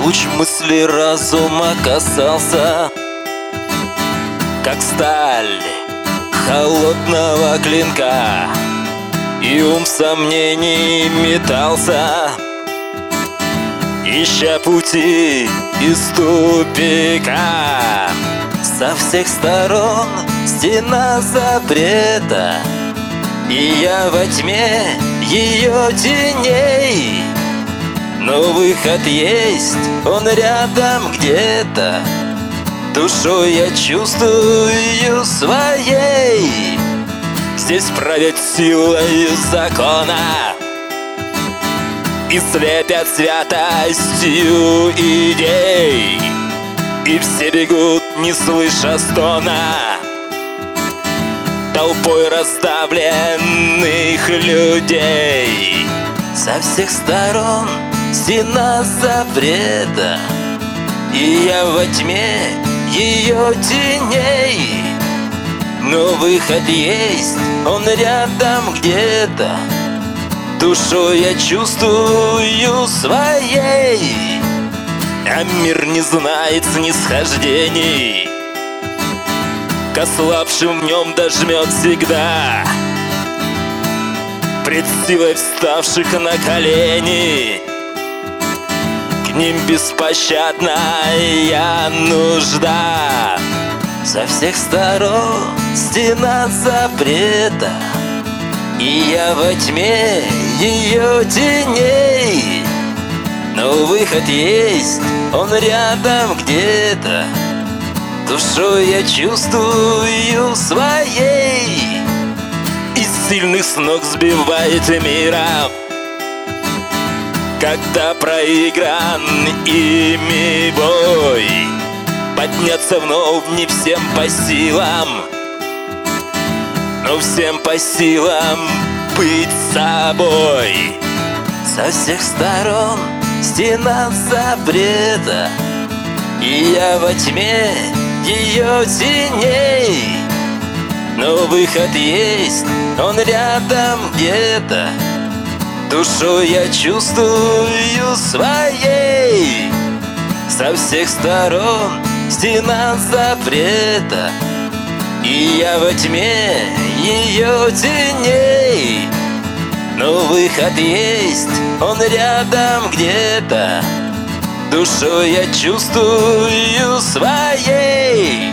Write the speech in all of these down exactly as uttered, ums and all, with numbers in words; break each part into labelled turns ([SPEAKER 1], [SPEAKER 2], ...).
[SPEAKER 1] Луч мысли разума касался, как сталь холодного клинка, и ум сомнений метался, ища пути из тупика. Со всех сторон стена запрета, и я во тьме ее теней. Но выход есть, он рядом где-то, душой я чувствую своей. Здесь правят силой закона и слепят святостью идей, и все бегут, не слыша стона, толпой раздавленных людей. Со всех сторон стена запрета, и я во тьме ее теней. Но выход есть, он рядом где-то, душой я чувствую своей. А мир не знает снисхождений, к ослабшим в нем дожмет всегда, пред силой вставших на колени. К ним беспощадная нужда. Со всех сторон стена запрета, и я во тьме ее теней. Но выход есть, он рядом где-то, душой я чувствую своей. Из сильных с ног сбивает мира, когда проигран ими бой. Подняться вновь не всем по силам, но всем по силам быть собой. Со всех сторон стена запрета, и я во тьме ее теней. Но выход есть, он рядом где-то, душой я чувствую своей. Со всех сторон стена запрета, и я во тьме ее теней. Но выход есть, он рядом где-то, душой я чувствую своей.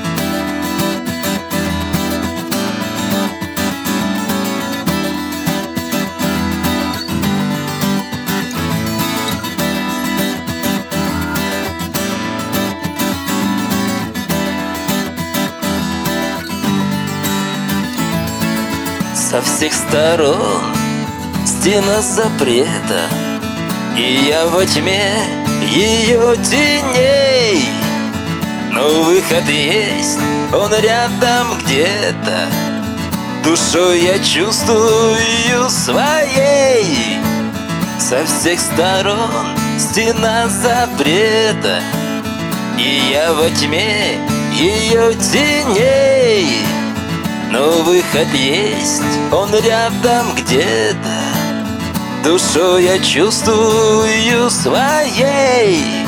[SPEAKER 1] Со всех сторон стена запрета, и я во тьме ее теней. Но выход есть, он рядом где-то, душой я чувствую своей. Со всех сторон стена запрета, и я во тьме ее теней. Но выход есть, он рядом где-то, душой я чувствую своей.